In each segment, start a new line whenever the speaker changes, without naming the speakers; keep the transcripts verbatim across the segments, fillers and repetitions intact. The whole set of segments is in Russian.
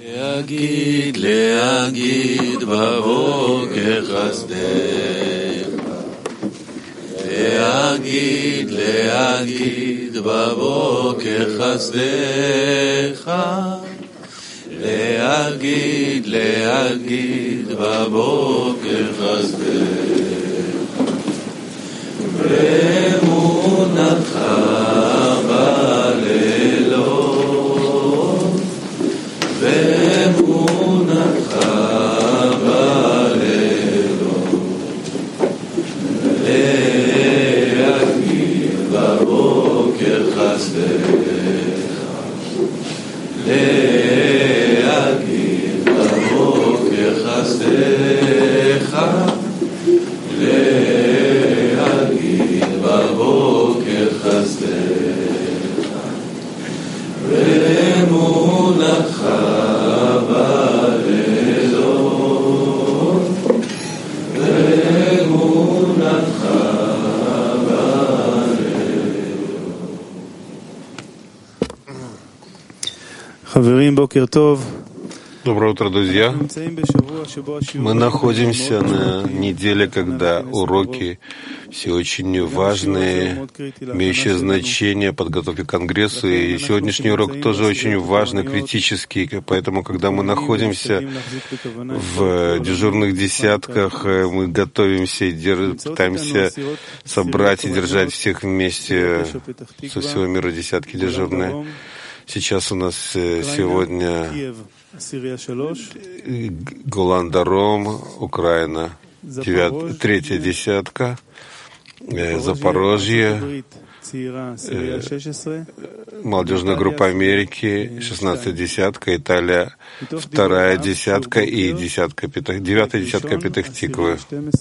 להגיד, להגיד בבוקר חסדך. להגיד, להגיד בבוקר חסדך. להגיד, להגיד בבוקר חסדך. באמונתך בלילות, באמונתך בלילות, להגיד בבוקר חסדך, להגיד בבוקר חסדך, להגיד בבוקר חסדך, באמונתך בלילות, באמונתך בלילות.
חברים, בוקר טוב.
Доброе утро, друзья. Мы находимся на неделе, когда уроки все очень важные, имеющие значение подготовки к Конгрессу. И сегодняшний урок тоже очень важный, критический. Поэтому, когда мы находимся в дежурных десятках, мы готовимся и дер... пытаемся собрать и держать всех вместе со всего мира десятки дежурные. Сейчас у нас сегодня Голан-Даром, Украина, девят, третья десятка, Запорожье, молодежная группа Америки, шестнадцатая десятка, Италия, вторая десятка и десятка, девятая десятка Петах-Тиквы.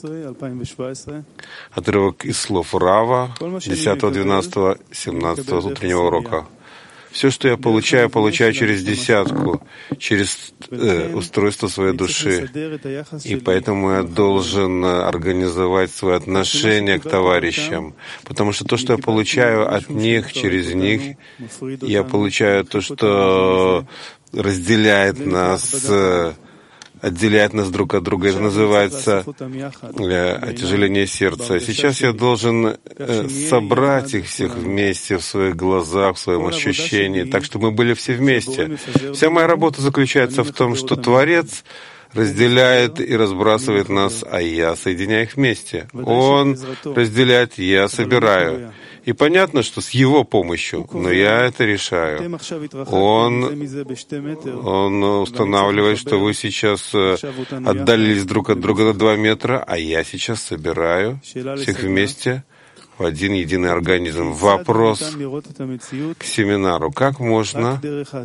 Отрывок из слов Рава, десятого, двенадцатого, семнадцатого утреннего урока. Все, что я получаю, получаю через десятку, через э, устройство своей души. И поэтому я должен организовать свое отношение к товарищам. Потому что то, что я получаю от них, через них, я получаю то, что разделяет нас, отделяет нас друг от друга. Это называется отяжеление сердца. Сейчас я должен собрать их всех вместе в своих глазах, в своем ощущении, так что мы были все вместе. Вся моя работа заключается в том, что Творец разделяет и разбрасывает нас, а я соединяю их вместе. Он разделяет, я собираю. И понятно, что с его помощью, но я это решаю. Он, он устанавливает, что вы сейчас отдалились друг от друга на два метра, а я сейчас собираю всех вместе в один единый организм. Вопрос к семинару. Как можно,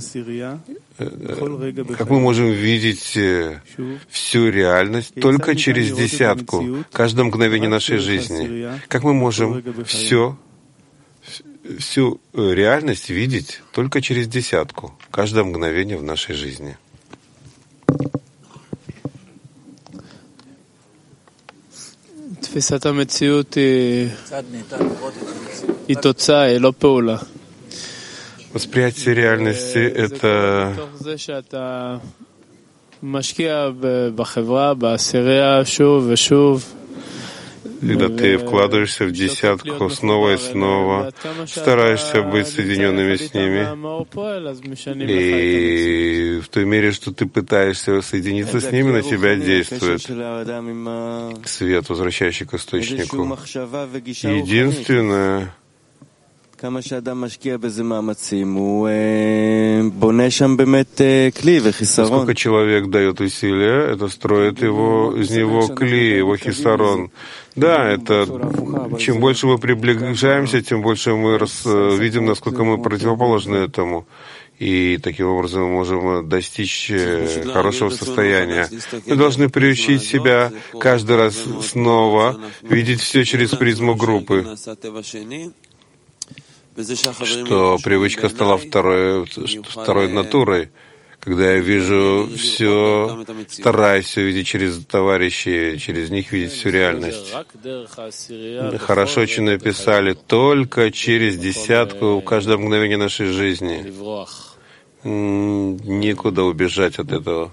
как мы можем видеть всю реальность только через десятку, каждое мгновение нашей жизни? Как мы можем все всю реальность видеть только через десятку, каждое мгновение в нашей жизни. Восприятие реальности — это когда ты вкладываешься в десятку снова и снова, стараешься быть соединенными с ними, и в той мере, что ты пытаешься соединиться с ними, на тебя действует свет, возвращающий к источнику. Единственное, насколько человек дает усилия, это строит его, из него кли, его хисарон. Да, это чем больше мы приближаемся, тем больше мы раз, видим, насколько мы противоположны этому. И таким образом мы можем достичь хорошего состояния. Мы должны приучить себя каждый раз снова видеть все через призму группы, что привычка стала второй, второй натурой. Когда я вижу все, стараюсь все видеть через товарищей, через них видеть всю реальность. Хорошо очень написали, только через десятку в каждое мгновение нашей жизни. некуда убежать от этого.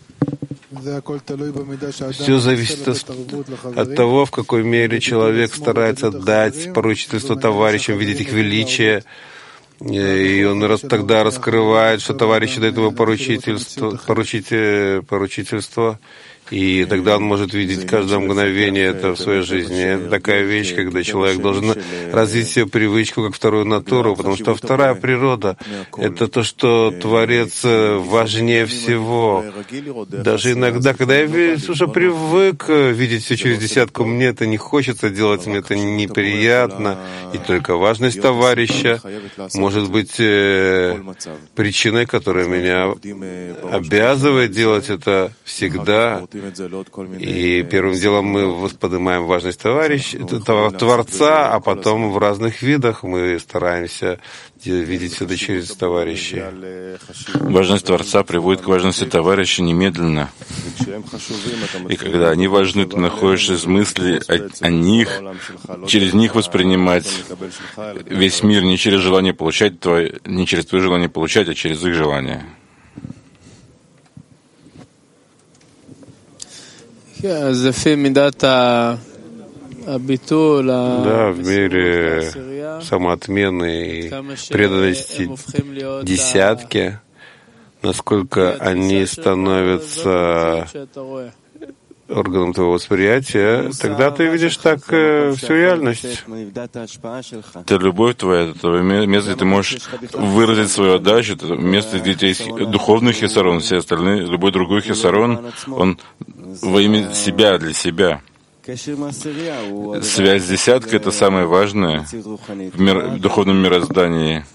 Все зависит от того, в какой мере человек старается дать поручительство товарищам, видеть их величие, и он раз, тогда раскрывает, что товарищи дают ему поручительство, поручите, поручительство, и тогда он может видеть каждое мгновение это в своей жизни. Это такая вещь, когда человек должен развить себе привычку как вторую натуру, потому что вторая природа — это то, что Творец важнее всего. Даже иногда, когда я уже привык видеть все через десятку, мне это не хочется делать, мне это неприятно, и только важность товарища может быть причиной, которая меня обязывает делать это всегда. И первым делом мы поднимаем важность товарища, Творца, а потом в разных видах мы стараемся видеть все это через товарищей.
Важность Творца приводит к важности товарища немедленно. И когда они важны, ты находишь из мыслей о, о них, через них воспринимать весь мир не через желание получать, твое, не через твое желание получать, а через их желание.
Да, в мире самоотмены и преданности десятки, насколько они становятся органом твоего восприятия, тогда ты видишь так э, всю реальность.
Это любовь твоя, это место, где ты можешь выразить свою отдачу, это место, где у тебя есть духовный хисарон, все остальные, любой другой хисарон, он во имя себя, для себя. Связь с десяткой — это самое важное в, мир, в духовном мироздании.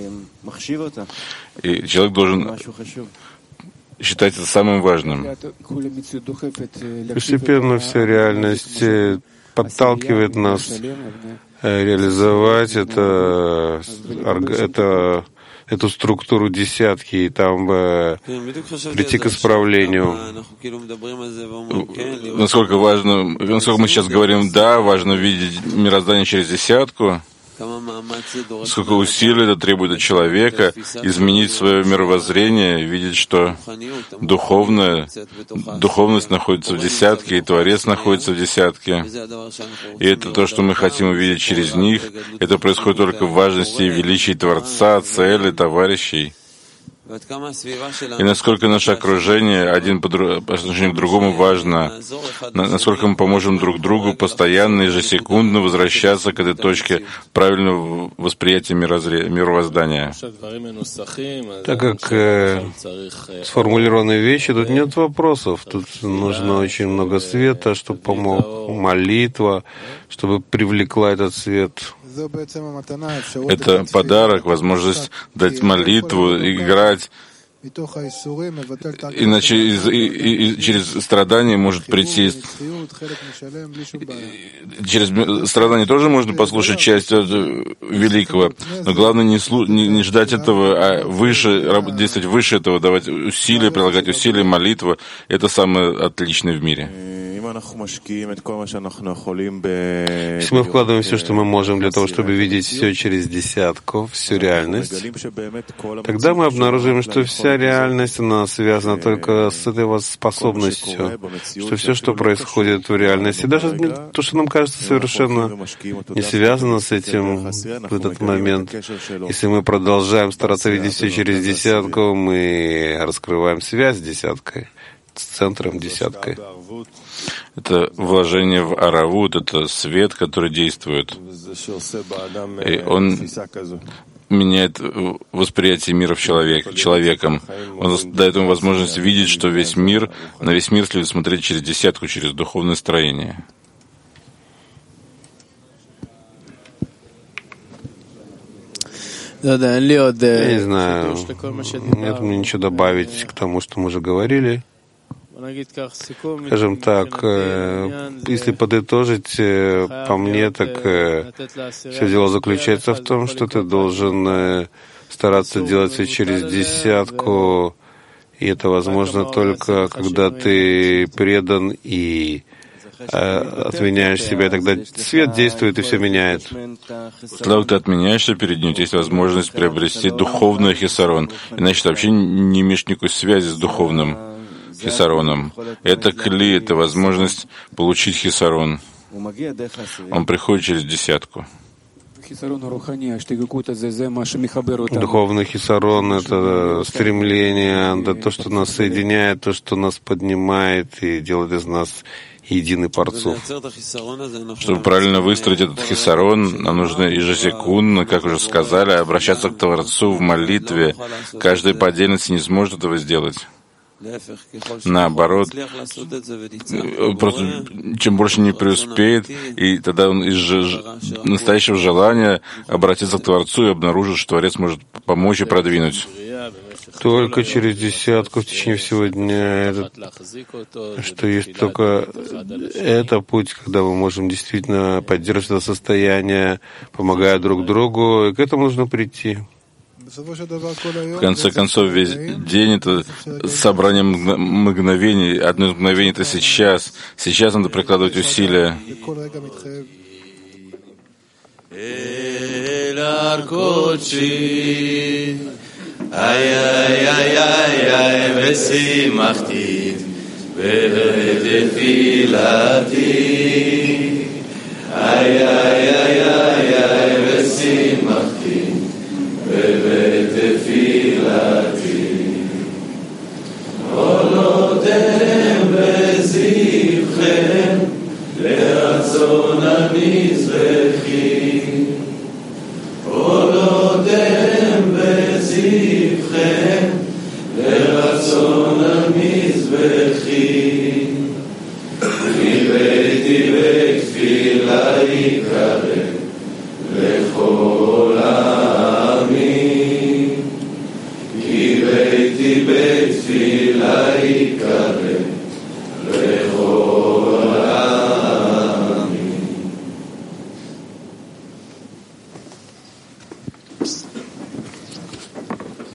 И человек должен считать это самым важным.
Постепенно вся реальность подталкивает нас реализовать это, это, эту структуру десятки и там э, прийти к исправлению.
Насколько важно, насколько мы сейчас говорим, да, важно видеть мироздание через десятку. Сколько усилий это требует от человека изменить свое мировоззрение, видеть, что духовное, духовность находится в десятке, и Творец находится в десятке. И это то, что мы хотим увидеть через них. Это происходит только в важности и величии Творца, цели, товарищей. И насколько наше окружение один по, друг, по отношению к другому важно, насколько мы поможем друг другу постоянно, ежесекундно возвращаться к этой точке правильного восприятия мирозре, мировоздания.
Так как э, сформулированные вещи, тут нет вопросов. Тут нужно очень много света, чтобы помог молитва, чтобы привлекла этот свет.
Это подарок, возможность дать молитву, играть. Иначе из, и, и, и через страдания может прийти... Через страдания тоже можно послушать часть великого, но главное не, слу, не, не ждать этого, а выше, действовать выше этого, давать усилия, прилагать усилия, молитва. Это самое отличное в мире.
Если мы вкладываем все, что мы можем для того, чтобы видеть все через десятку, всю реальность, тогда мы обнаружим, что вся реальность, она связана только с этой способностью, что все, что происходит в реальности, даже то, что нам кажется совершенно не связано с этим в этот момент, если мы продолжаем стараться видеть все через десятку, мы раскрываем связь с десяткой, с центром десяткой.
Это вложение в аравут, это свет, который действует. И он меняет восприятие мира в человек, человеком. Он дает ему возможность видеть, что весь мир, на весь мир следует смотреть через десятку, через духовное строение.
Я не знаю, нет мне ничего добавить к тому, что мы уже говорили. Скажем так, если подытожить, по мне, так все дело заключается в том, что ты должен стараться делать все через десятку, и это возможно только, когда ты предан и отменяешь себя, тогда свет действует и все меняет.
Когда ты отменяешься перед ним, есть возможность приобрести духовный хисарон. Иначе ты вообще не имеешь никакой связи с духовным хисароном. Это кли, это возможность получить хисарон. Он приходит через десятку.
Духовный хисарон — это стремление, это то, что нас соединяет, то, что нас поднимает и делает из нас единый парцуф.
Чтобы правильно выстроить этот хисарон, нам нужно ежесекундно, как уже сказали, обращаться к Творцу в молитве. Каждый по отдельности не сможет этого сделать. Наоборот, просто чем больше не преуспеет, и тогда он из ж... настоящего желания обратиться к Творцу и обнаружит, что Творец может помочь и продвинуть.
Только через десятку в течение всего дня, это, что есть только это путь, когда мы можем действительно поддерживать это состояние, помогая друг другу, и к этому нужно прийти.
В конце концов, весь день — это собрание мгновений. Одно из мгновений — это сейчас. Сейчас надо прикладывать усилия.
ובתפילתי עולותיהם בזבחם לרצון המזבחים עולותיהם בזבחם לרצון המזבחים כי ביתי בתפילה יקרא לכל העמים כי ביתי בתפילה